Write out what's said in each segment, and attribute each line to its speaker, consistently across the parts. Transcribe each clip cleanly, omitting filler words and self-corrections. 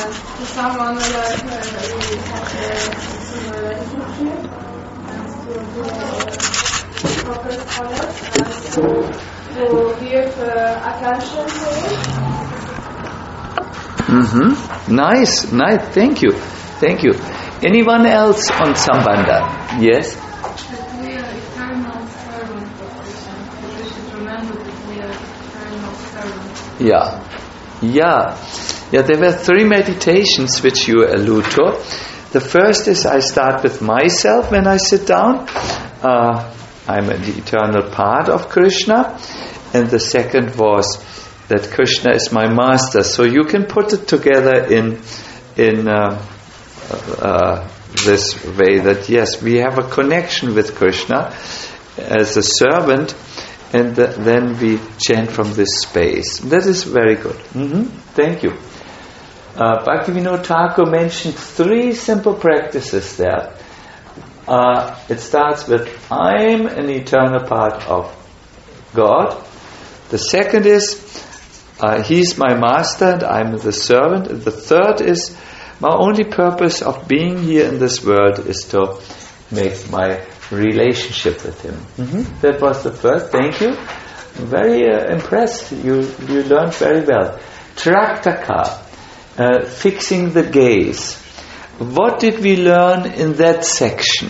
Speaker 1: to someone like we have a similar relationship and to proper scholars and to give attention to it.
Speaker 2: Nice. Thank you. Anyone else on Sambandha? Yes?
Speaker 1: That we are eternal servants of Krishna. We should remember that we are eternal servants.
Speaker 2: Yeah, there were 3 meditations which you allude to. The first is I start with myself when I sit down. I'm an eternal part of Krishna. And the second was that Krishna is my master. So you can put it together in this way that yes, we have a connection with Krishna as a servant, and then we chant from this space. That is very good. Thank you. Bhaktivinoda Thakur mentioned 3 simple practices there. It starts with I'm an eternal part of God. The second is He's my master and I'm the servant. And the third is my only purpose of being here in this world is to make my relationship with Him. That was the first. Thank you. I'm very impressed. You learned very well. Traktaka, fixing the gaze. What did we learn in that section?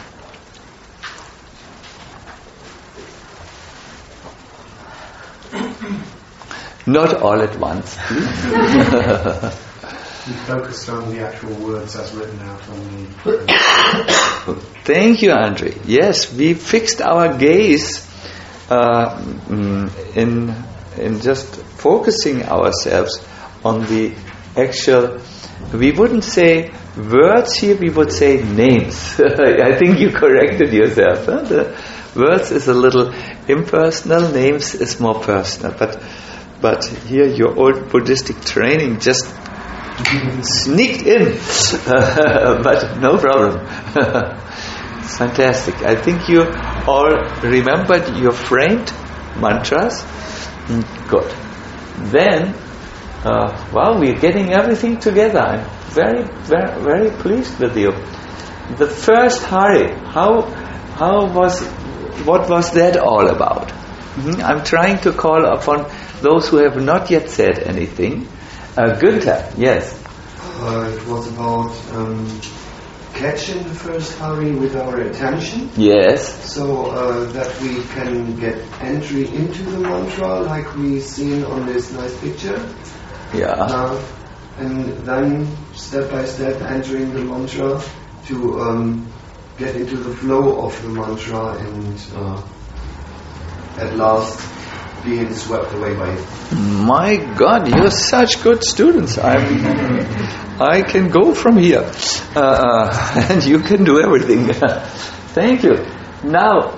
Speaker 2: Not all at once, please.
Speaker 3: We focused on the actual words as written out on the...
Speaker 2: Thank you, Andre. Yes, we fixed our gaze in just focusing ourselves on the actual... We wouldn't say words here, we would say names. I think you corrected yourself. Huh? The words is a little impersonal, names is more personal. But here your old Buddhistic training just sneaked in. But no problem. It's fantastic. I think you all remembered your framed mantras. Good. Then, we're getting everything together. I'm very, very, very pleased with you. The first Hari, what was that all about? I'm trying to call upon those who have not yet said anything. Günther, yes.
Speaker 4: It was about catching the first Hari with our attention.
Speaker 2: Yes.
Speaker 4: So that we can get entry into the mantra like we've seen on this nice picture.
Speaker 2: Yeah.
Speaker 4: And then step by step entering the mantra to get into the flow of the mantra and at last being swept away by it.
Speaker 2: My God, you're such good students. I can go from here, and you can do everything. Thank you. Now,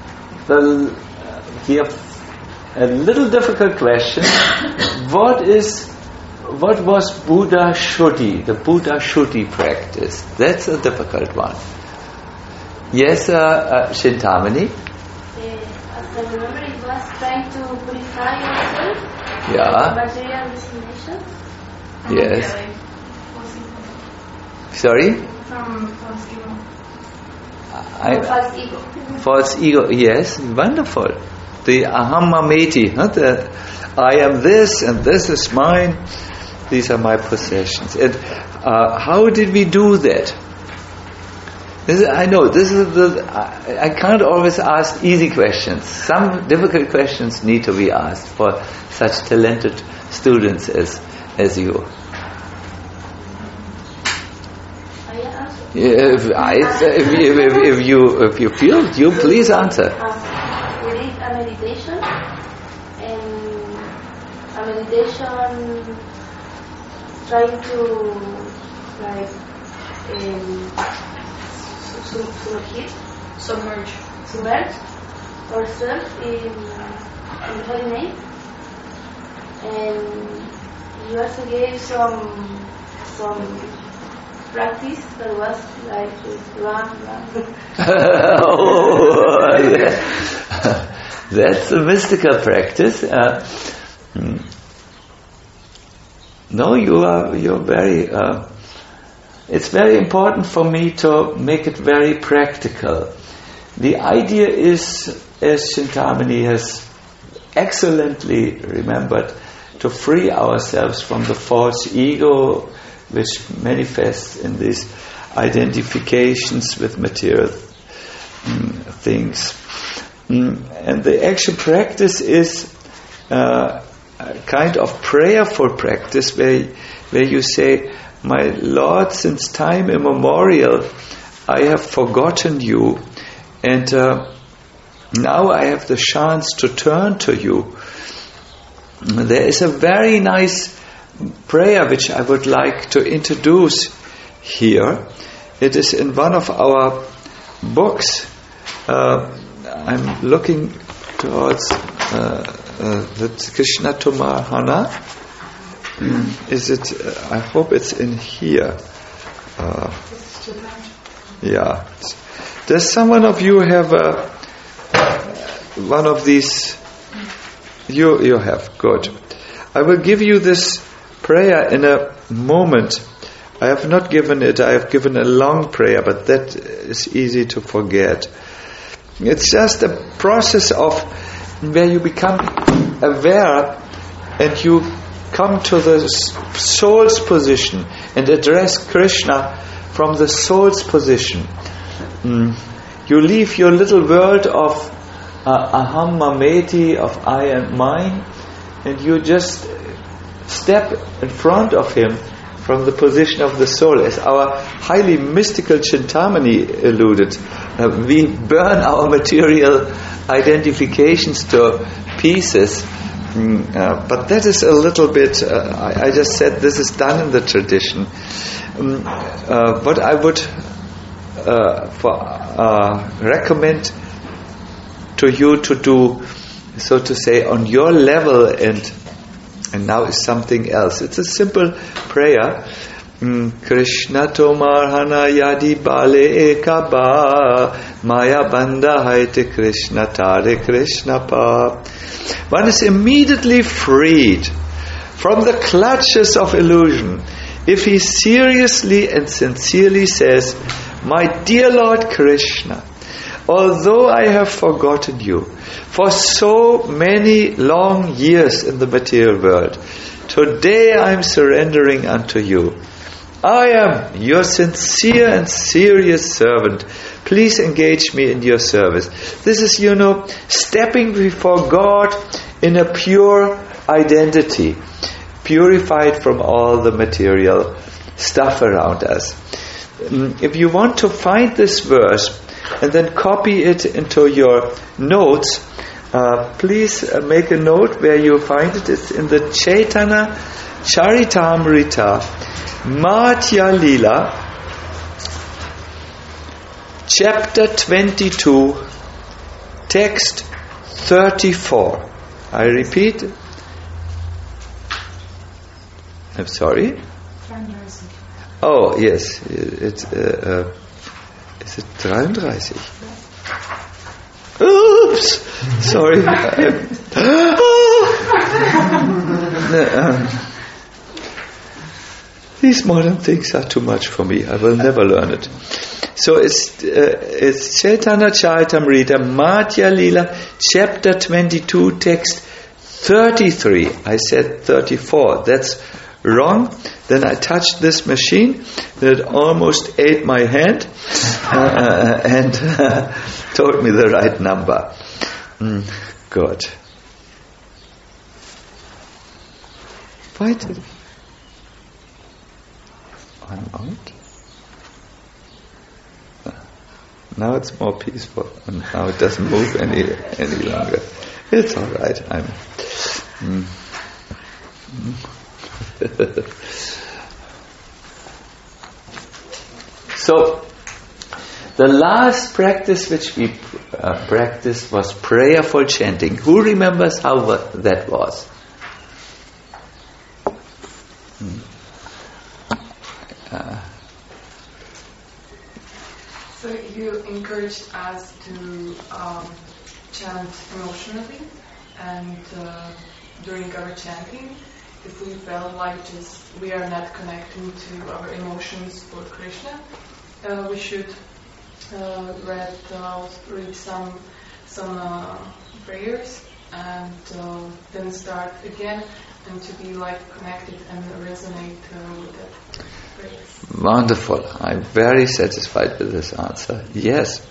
Speaker 2: we have a little difficult question. What was Buddha Shuddhi? The Buddha Shuddhi practice. That's a difficult one. Yes, Shintamani.
Speaker 5: As I remember, it was trying to purify yourself
Speaker 2: Yeah.
Speaker 5: from material destinations.
Speaker 2: Yes.
Speaker 1: False
Speaker 2: Sorry?
Speaker 1: ego. From false ego.
Speaker 5: False ego.
Speaker 2: False ego, yes, wonderful. The aham mameti, the I am this and this is mine, these are my possessions. And how did we do that? I know, I can't always ask easy questions. Some difficult questions need to be asked for such talented students as you. If you feel, you please answer.
Speaker 5: We did a meditation, and a meditation trying to submerge ourselves in the Holy Name, and you also gave some practice that was like run.
Speaker 2: Oh, that's a mystical practice. No, you're very... it's very important for me to make it very practical. The idea is, as Chintamani has excellently remembered, to free ourselves from the false ego which manifests in these identifications with material things. And the actual practice is a kind of prayerful practice where you say, "My Lord, since time immemorial I have forgotten you, and now I have the chance to turn to you." There is a very nice prayer which I would like to introduce here. It is in one of our books. I'm looking towards the Krishna Tomarhana. Is it? I hope it's in here. Yeah. Does someone of you have one of these? You have. Good. I will give you this prayer in a moment. I have not given it. I have given a long prayer, but that is easy to forget. It's just a process of where you become aware and you come to the soul's position and address Krishna from the soul's position. You leave your little world of aham mameti, of I and mine, and you just step in front of him from the position of the soul. As our highly mystical Chintamani alluded, we burn our material identifications to pieces. But that is a little bit, I just said this is done in the tradition. What I would recommend to you to do, so to say, on your level, and now is something else. It's a simple prayer. Krishna Tomarhana Yadi Bale Ekaba Maya Banda Haite Krishna Tare Krishna Pa. One is immediately freed from the clutches of illusion if he seriously and sincerely says, "My dear Lord Krishna, although I have forgotten you for so many long years in the material world, today I am surrendering unto you. I am your sincere and serious servant. Please engage me in your service." This is, stepping before God in a pure identity, purified from all the material stuff around us. If you want to find this verse and then copy it into your notes, please make a note where you find it. It's in the Chaitanya Charitamrita, Madhya Lila, chapter 22, text 34. I repeat. I'm sorry. Oh yes, it's. Is it 33? Oops! Sorry. These modern things are too much for me. I will never learn it. So it's Chaitanya Charitamrita, Madhya Lila, chapter 22, text 33. I said 34. That's wrong. Then I touched this machine, and it almost ate my hand and told me the right number. Good. Why did one moment? Now it's more peaceful, and now it doesn't move any longer. It's all right. So, the last practice which we practiced was prayerful chanting. Who remembers how that was?
Speaker 1: So you encouraged us to chant emotionally, and during our chanting, if we felt like just we are not connecting to our emotions for Krishna, we should read some prayers and then start again, and to be like connected and resonate with that prayers.
Speaker 2: Wonderful. I'm very satisfied with this answer. Yes.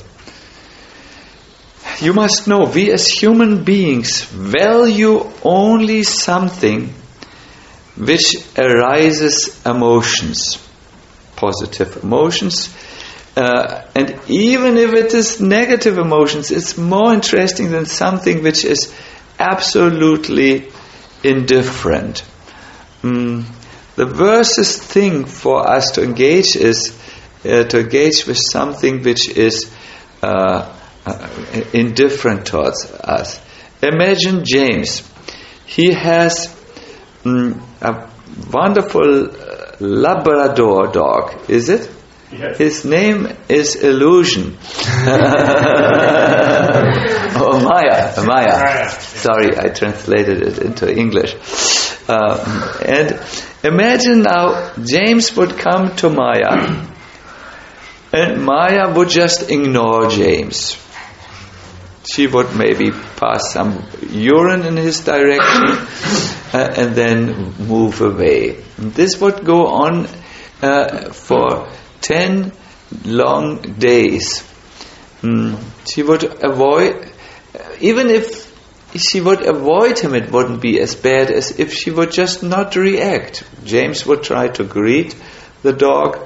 Speaker 2: You must know, we as human beings value only something which arises emotions, positive emotions, and even if it is negative emotions, it's more interesting than something which is absolutely indifferent. The worst thing for us to engage is to engage with something which is indifferent towards us. Imagine James. He has a wonderful Labrador dog, is it?
Speaker 3: Yes.
Speaker 2: His name is Illusion. Maya. Sorry, I translated it into English. And imagine now James would come to Maya, and Maya would just ignore James. She would maybe pass some urine in his direction and then move away. This would go on for 10 long days. She would avoid, even if she would avoid him, it wouldn't be as bad as if she would just not react. James would try to greet the dog.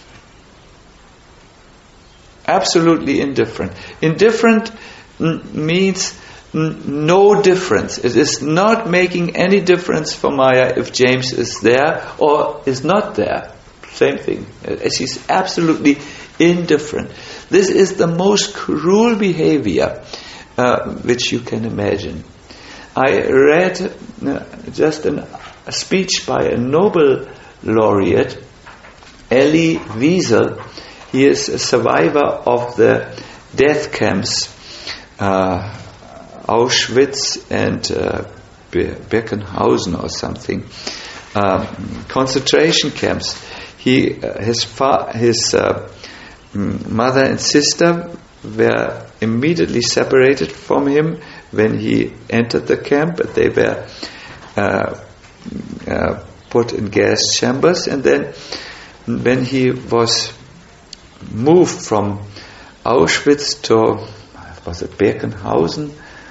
Speaker 2: Absolutely indifferent. Indifferent means no difference. It is not making any difference for Maya if James is there or is not there. Same thing. She's absolutely indifferent. This is the most cruel behavior which you can imagine. I read just a speech by a Nobel laureate, Elie Wiesel. He is a survivor of the death camps, Auschwitz and Birkenhausen or something, concentration camps. His mother and sister were immediately separated from him when he entered the camp, but they were put in gas chambers, and then when he was moved from Auschwitz to, was it Birkenhausen?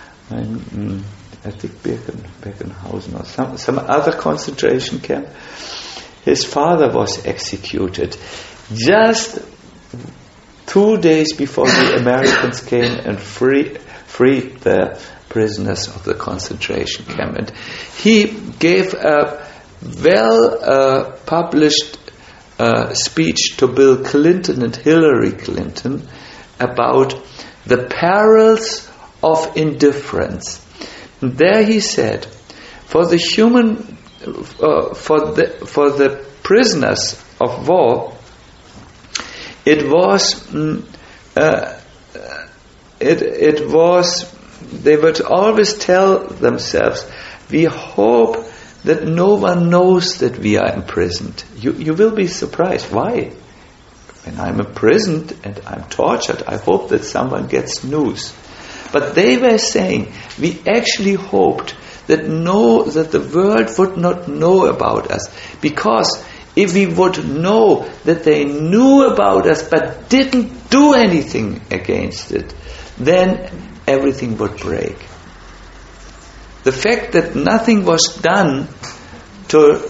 Speaker 2: I think Birkenhausen or some other concentration camp. His father was executed just 2 days before the Americans came and freed the prisoners of the concentration camp. And he gave a well-published speech to Bill Clinton and Hillary Clinton about the perils of indifference. And there he said, for the prisoners of war, it was they would always tell themselves, we hope that no one knows that we are imprisoned. You will be surprised. Why? When I'm imprisoned and I'm tortured, I hope that someone gets news. But they were saying, we actually hoped that the world would not know about us, because if we would know that they knew about us but didn't do anything against it, then everything would break. The fact that nothing was done to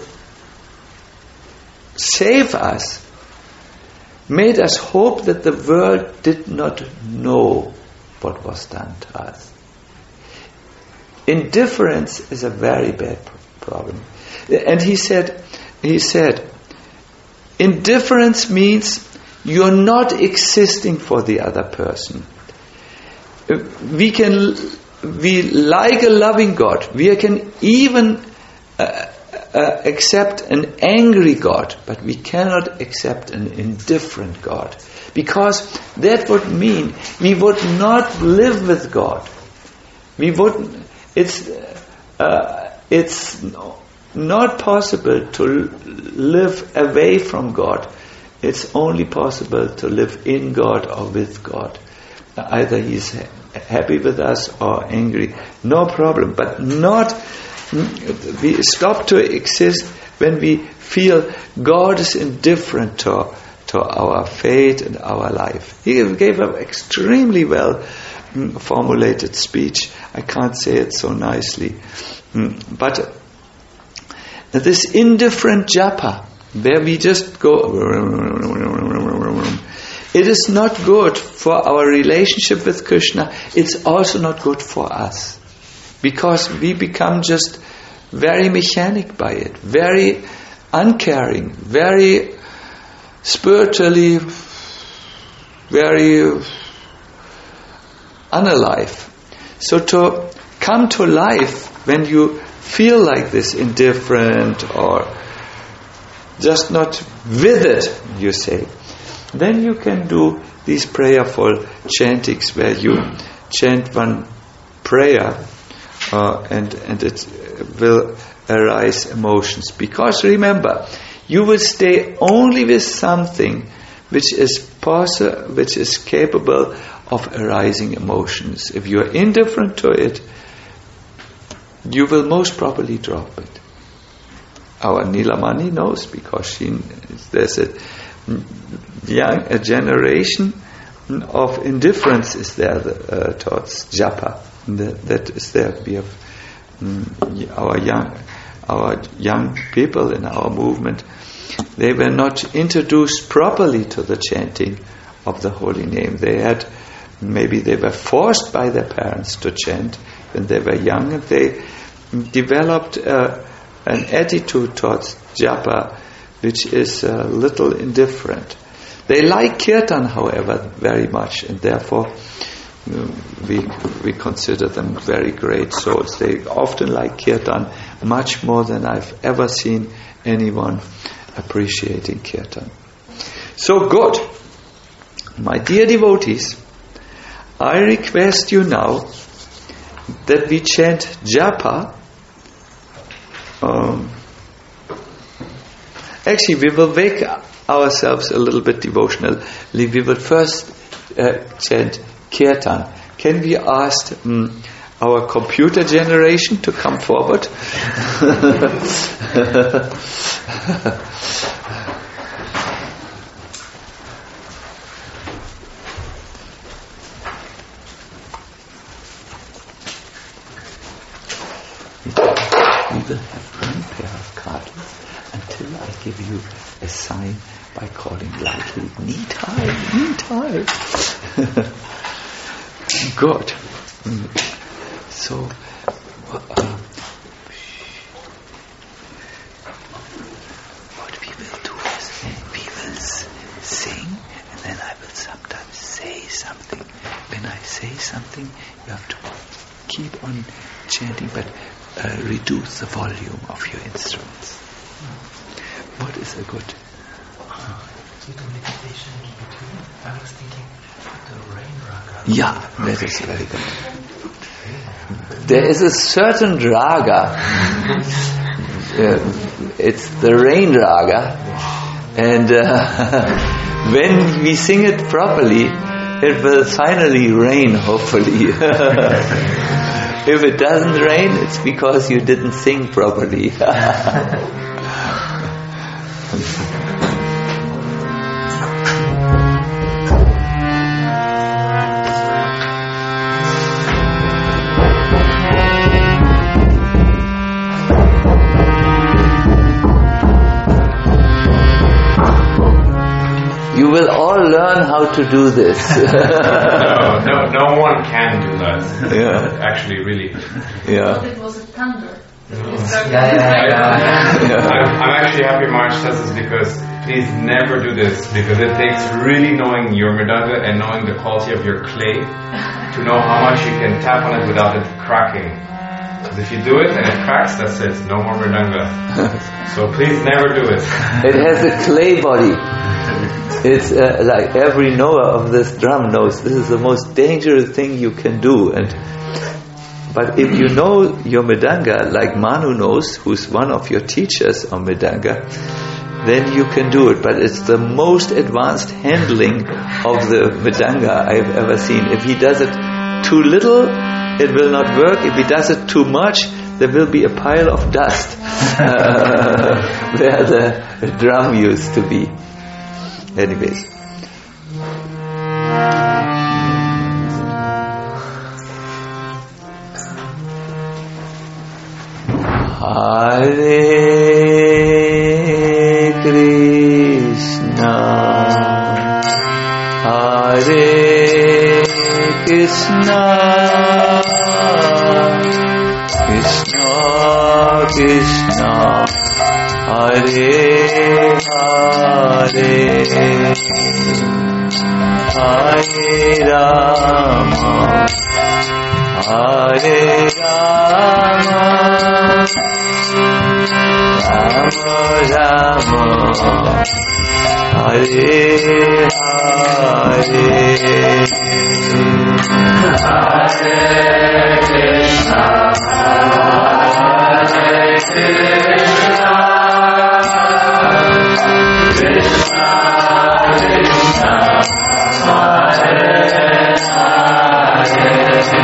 Speaker 2: save us made us hope that the world did not know what was done to us. Indifference is a very bad problem. And he said, indifference means you're not existing for the other person. We like a loving God. We can even accept an angry God, but we cannot accept an indifferent God, because that would mean we would not live with God. We wouldn't. It's not possible to live away from God. It's only possible to live in God or with God. Either He's happy with us or angry, no problem. But we stop to exist when we feel God is indifferent to our fate and our life. He gave an extremely well formulated speech. I can't say it so nicely. But this indifferent japa, where we just go, it is not good for our relationship with Krishna. It's also not good for us, because we become just very mechanic by it, very uncaring, very spiritually, very unalive. So to come to life when you feel like this, indifferent or just not with it, you say, then you can do these prayerful chantings where you chant one prayer and it will arise emotions. Because remember, you will stay only with something which is capable of arising emotions. If you are indifferent to it, you will most probably drop it. Our Nilamani knows, because there's a generation of indifference is there towards japa. That is there. We have our young people in our movement. They were not introduced properly to the chanting of the holy name. Maybe they were forced by their parents to chant when they were young, and they developed an attitude towards japa which is a little indifferent. They like kirtan, however, very much, and therefore we consider them very great souls. They often like kirtan much more than I've ever seen anyone appreciating kirtan. So good. My dear devotees, I request you now that we chant japa. Actually, we will wake ourselves a little bit devotionally. We will first chant kirtan. Can we ask our computer generation to come forward? We will have one pair of cartons until I give you a sign by calling loudly, Nitai, Nitai. Good. So, what we will do is we will sing, and then I will sometimes say something. When I say something, you have to keep on chanting, but reduce the volume of your instruments. What is a good?
Speaker 6: I was thinking the rain raga.
Speaker 2: Yeah, that is very good. There is a certain raga. It's the rain raga, and when we sing it properly, it will finally rain, hopefully. If it doesn't rain, it's because you didn't sing properly. You will all learn how to do this.
Speaker 7: No one can do that.
Speaker 2: Yeah.
Speaker 7: Actually, really.
Speaker 2: Yeah.
Speaker 1: It was a thunder.
Speaker 7: I'm actually happy March says this, because please never do this, because it takes really knowing your mridanga and knowing the quality of your clay to know how much you can tap on it without it cracking. Because if you do it and it cracks, that's it. No more mridanga. So please never do it.
Speaker 2: It has a clay body. It's like every knower of this drum knows this is the most dangerous thing you can do, and But if you know your Mridanga, like Manu knows, who's one of your teachers on Mridanga, then you can do it. But it's the most advanced handling of the Mridanga I've ever seen. If he does it too little, it will not work. If he does it too much, there will be a pile of dust where the drum used to be. Anyways. Hare Krishna, Hare Krishna, Krishna Krishna, Hare Hare, Hare Rama, Hare Rama, Rama Rama, Hare Hare, Hare Krishna, Hare Krishna, Krishna Krishna, Hare Hare,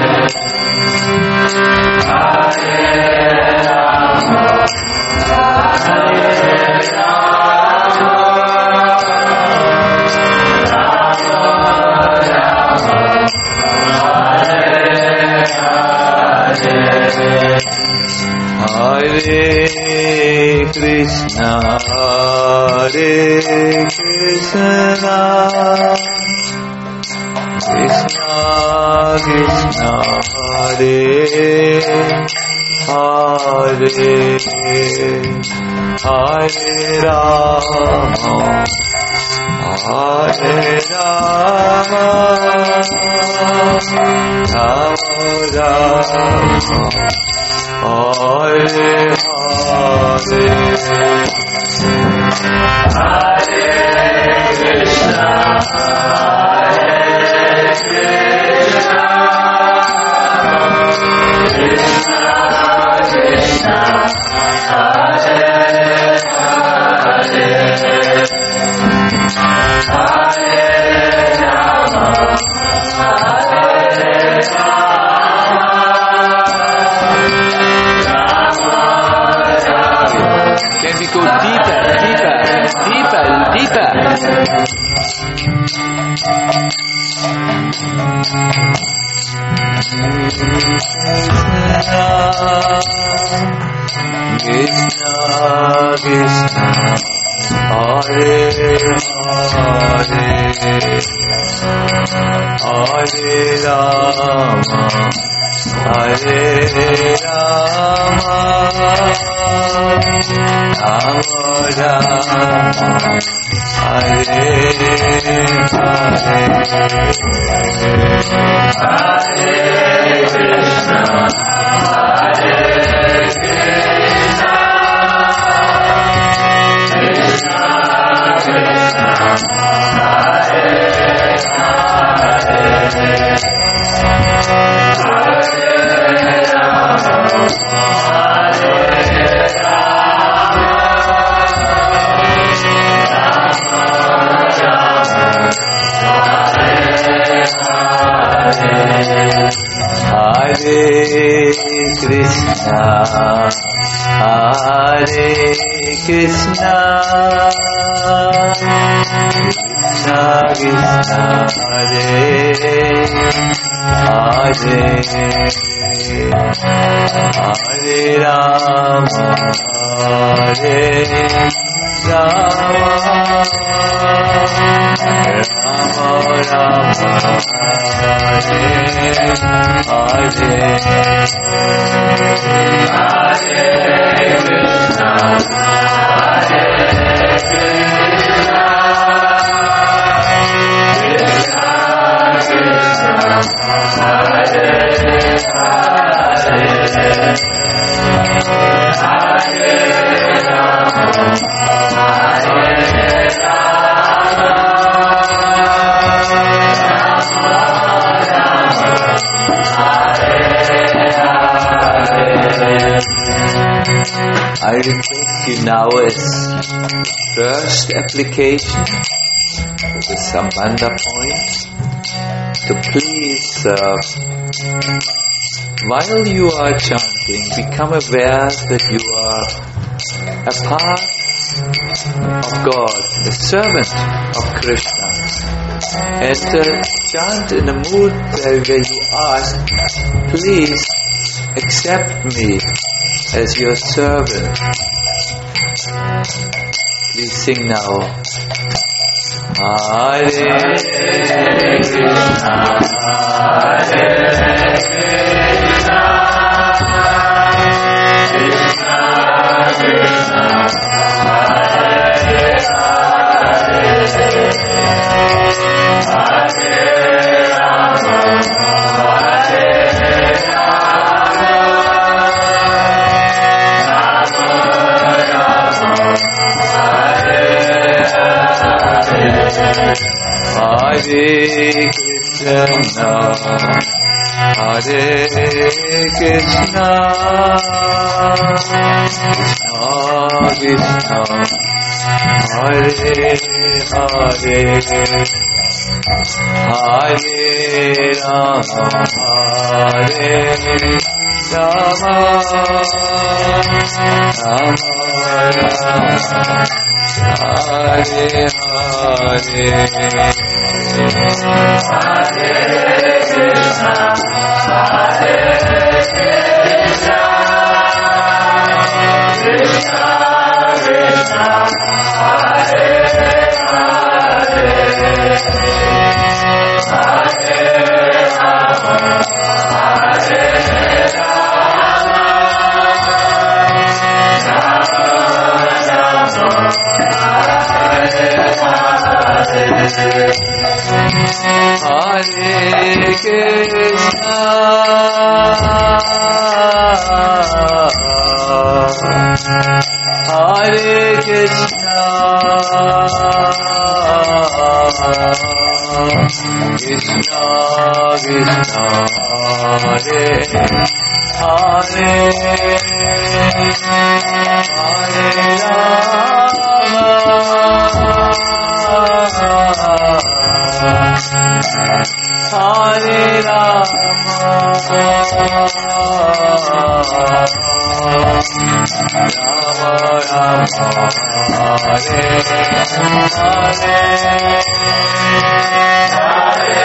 Speaker 2: Hare Rama, Hare Rama, Rama Rama, Hare Krishna, Hare Krishna, Krishna Krishna, Hare Hare, Hare Rama, Hare Rama, Rama Rama, Hare Hare, Hare Krishna, Hare Krishna, Krishna Krishna, Hare Hare, Hare Rama, Hare Can we go deeper, deeper, deeper, deeper? Krishna, Krishna, Hare Hare, Hare Rama, Hare Rama, Rama Rama, Hare Hare, Hare Krishna, Hare Krishna, Krishna Krishna, Hare Hare, Hare Krishna, Hare Krishna, Krishna Krishna, Hare Hare, Hare Rama, Hare Rama, Rama Rama, Hare Hare, Hare Krishna, Hare Krishna, Krishna Krishna, Hare Hare, Hare Rama, Hare Rama, Hare I request you now as first application to the Sambandha point to please, while you are chanting, become aware that you are a part of God, a servant of Krishna, and chant in a mood where you ask, please accept me as your servant. Please sing now. Hare Krishna, Hare Krishna, Krishna Krishna, Hare Hare, Hare Rama, Hare Hare Krishna, Hare Krishna, Krishna Krishna, Hare Hare, Hare Rama, Hare Rama, Rama Rama, Hare Hare, Hare Krishna, Hare Krishna, Krishna Krishna, Hare Hare, Hare Rama, Hare Rama, Hare Krishna, Hare Krishna, Krishna Krishna, Hare Hare, Hare Rama, Hare Rama, Rama Rama, Hare Hare,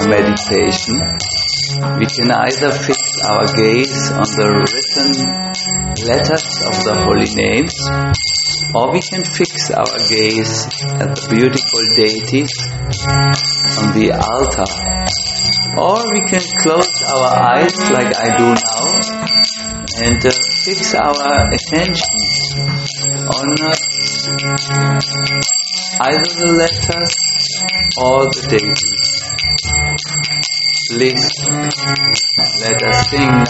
Speaker 2: meditation, we can either fix our gaze on the written letters of the holy names, or we can fix our gaze at the beautiful deities on the altar. Or we can close our eyes like I do now and fix our attention on either the letters or the deities. Please, let us sing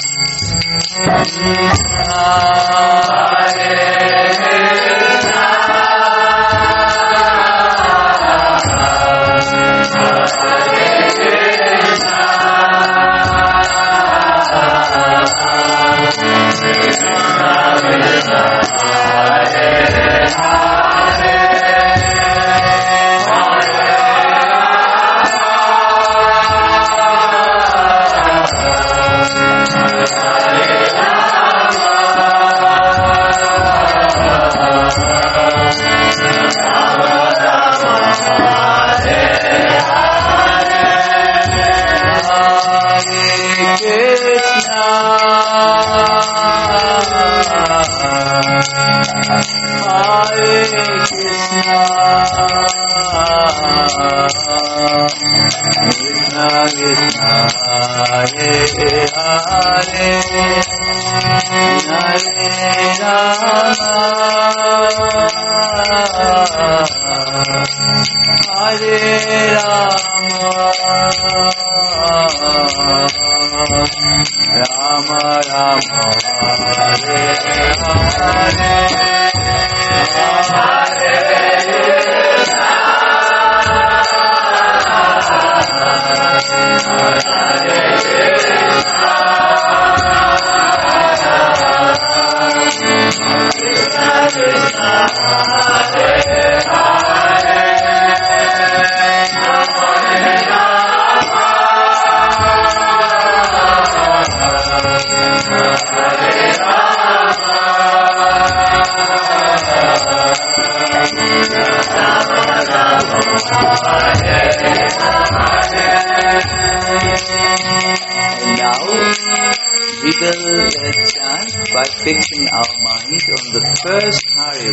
Speaker 2: by fixing our mind on the first Hari.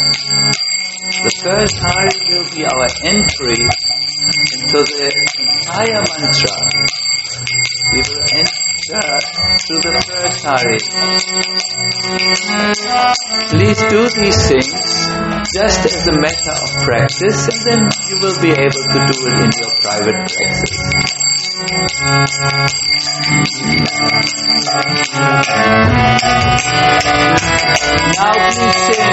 Speaker 2: The first Hari will be our entry into the entire mantra. We will enter through the first Hari. Please do these things just as a matter of practice, and then you will be able to do it in your private practice. Now please sing.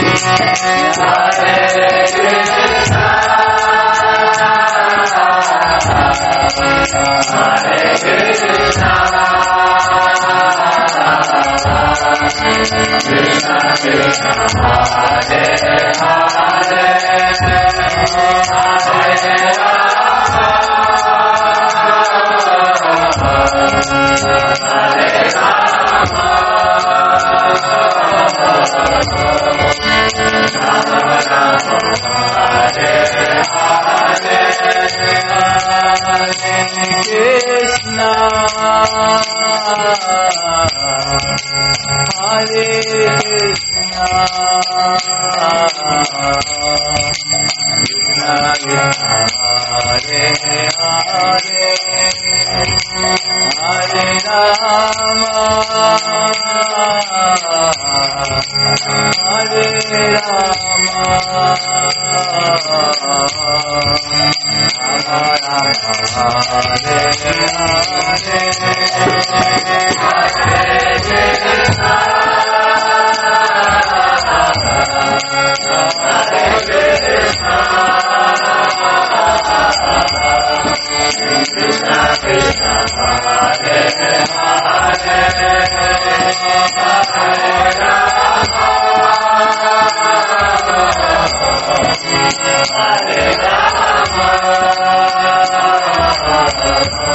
Speaker 2: Krishna, Hare Krishna, Krishna Krishna, Hare Hare, Hare Rama, Hare Rama,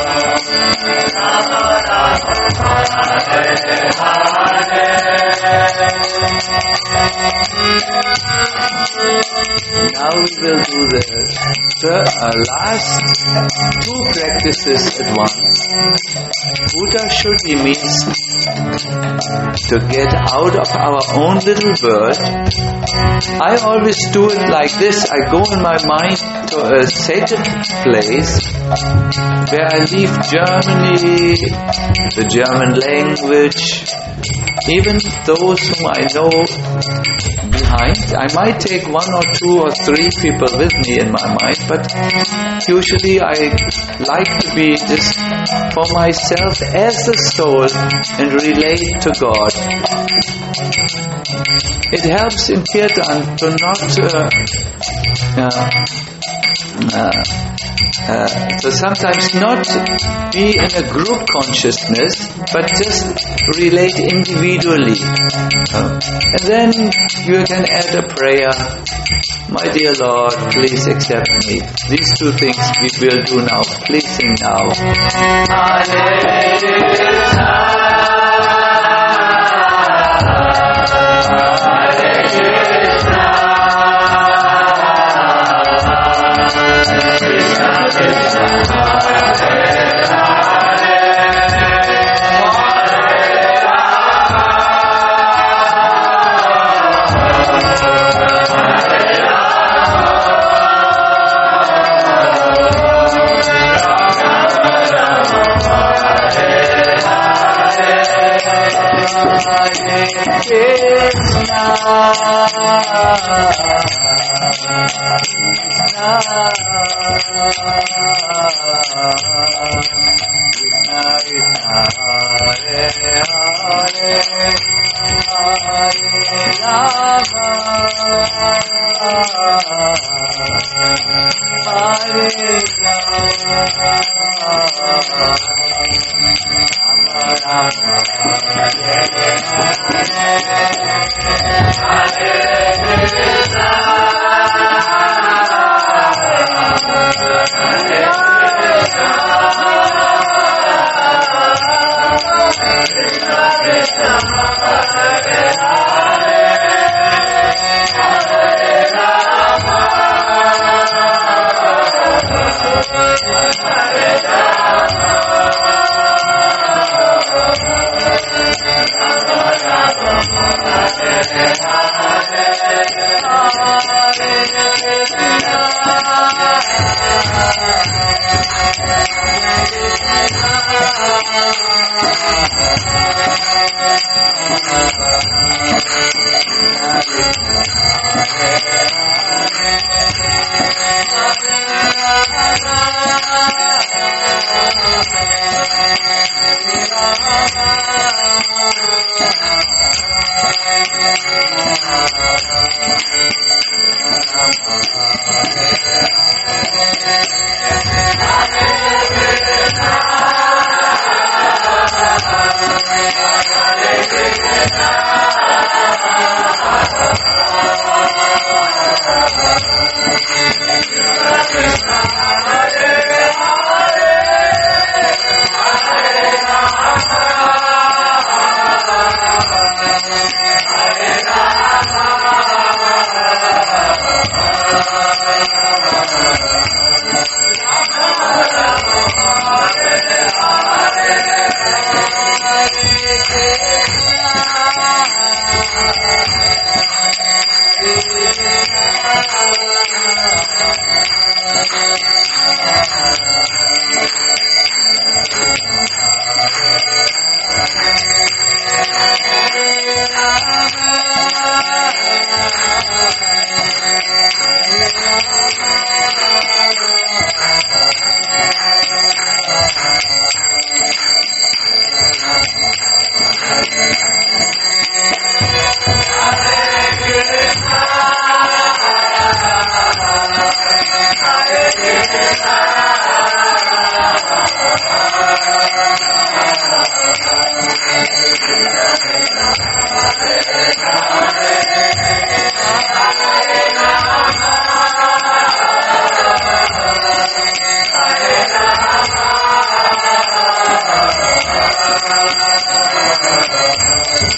Speaker 2: Hare Now we will do the last two practices at once. Bhuta Shuddhi means to get out of our own little world. I always do it like this. I go in my mind to a sacred place where I leave Germany, the German language, even those whom I know behind. I might take 1 or 2 or 3 people with me in my mind, but usually I like to be just for myself as the soul and relate to God. It helps in Kirtan to not so sometimes not be in a group consciousness, but just relate individually. And then you can add a prayer. My dear Lord, please accept me. These 2 things we will do now. Please sing now.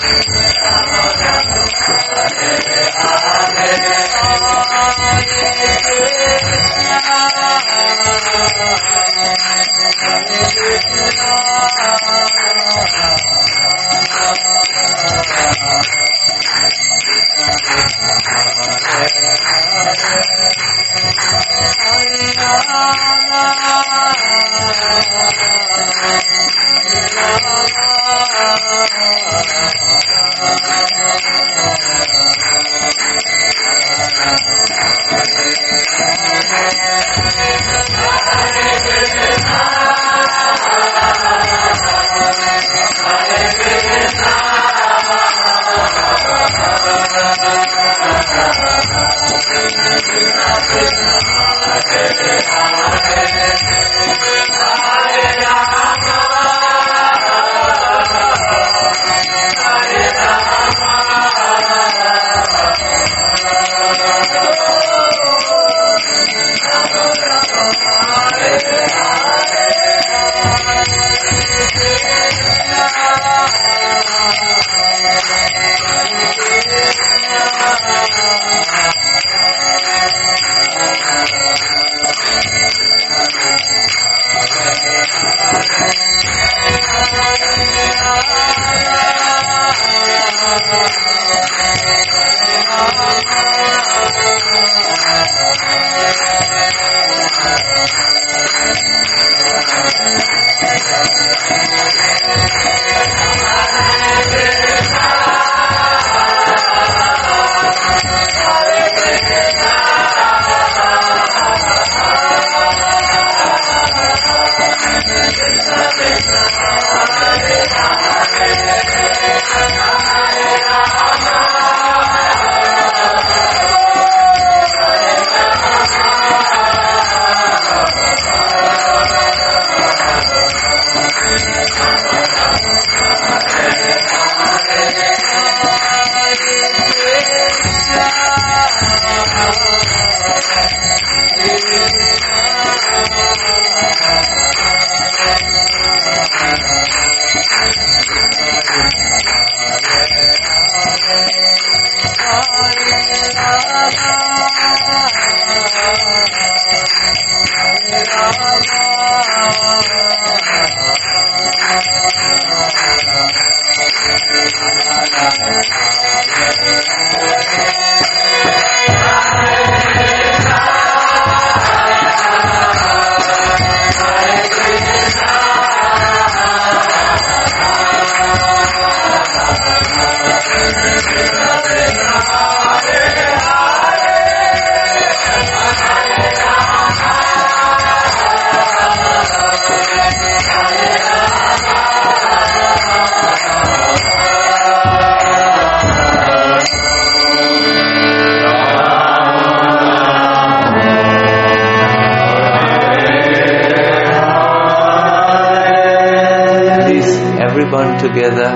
Speaker 2: Everyone together.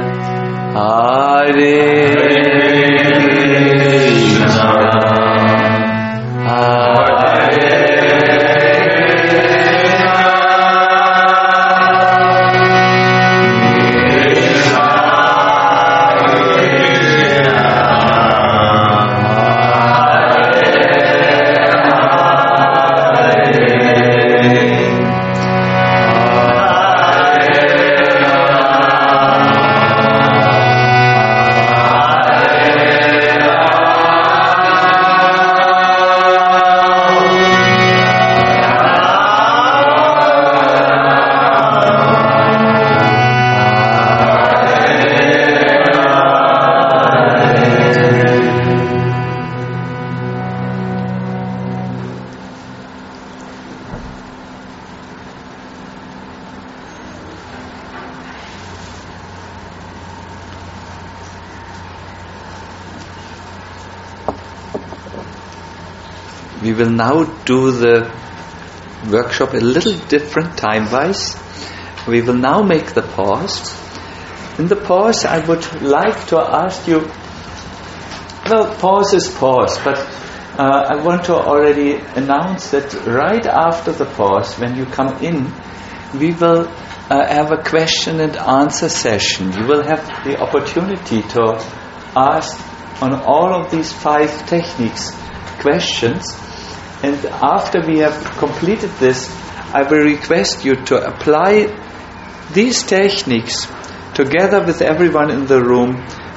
Speaker 2: Hare Krishna, Hare We will now do the workshop a little different time-wise. We will now make the pause. In the pause, I would like to ask you, well, pause is pause, but I want to already announce that right after the pause, when you come in, we will have a question and answer session. You will have the opportunity to ask on all of these 5 techniques questions, and after we have completed this, I will request you to apply these techniques together with everyone in the room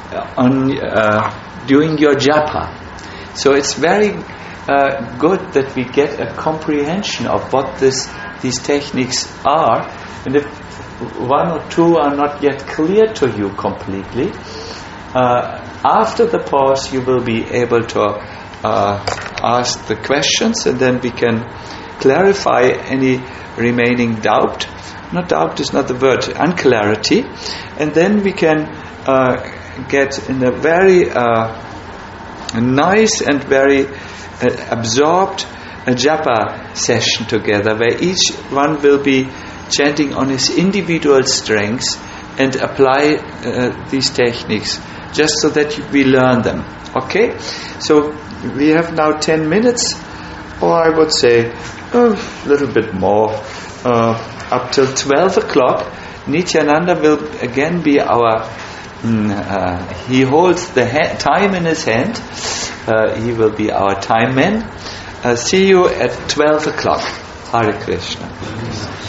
Speaker 2: doing your japa. So it's very good that we get a comprehension of what these techniques are, and if 1 or 2 are not yet clear to you completely, after the pause you will be able to ask the questions, and then we can clarify any remaining doubt. Not doubt is not the word, unclarity, and then we can get in a very nice and very absorbed japa session together, where each one will be chanting on his individual strengths and apply these techniques, just so that we learn them. Okay? So we have now 10 minutes, or I would say a little bit more, up till 12 o'clock. Nityananda will again be our he holds the time in his hand. He will be our time man. See you at 12 o'clock. Hare Krishna.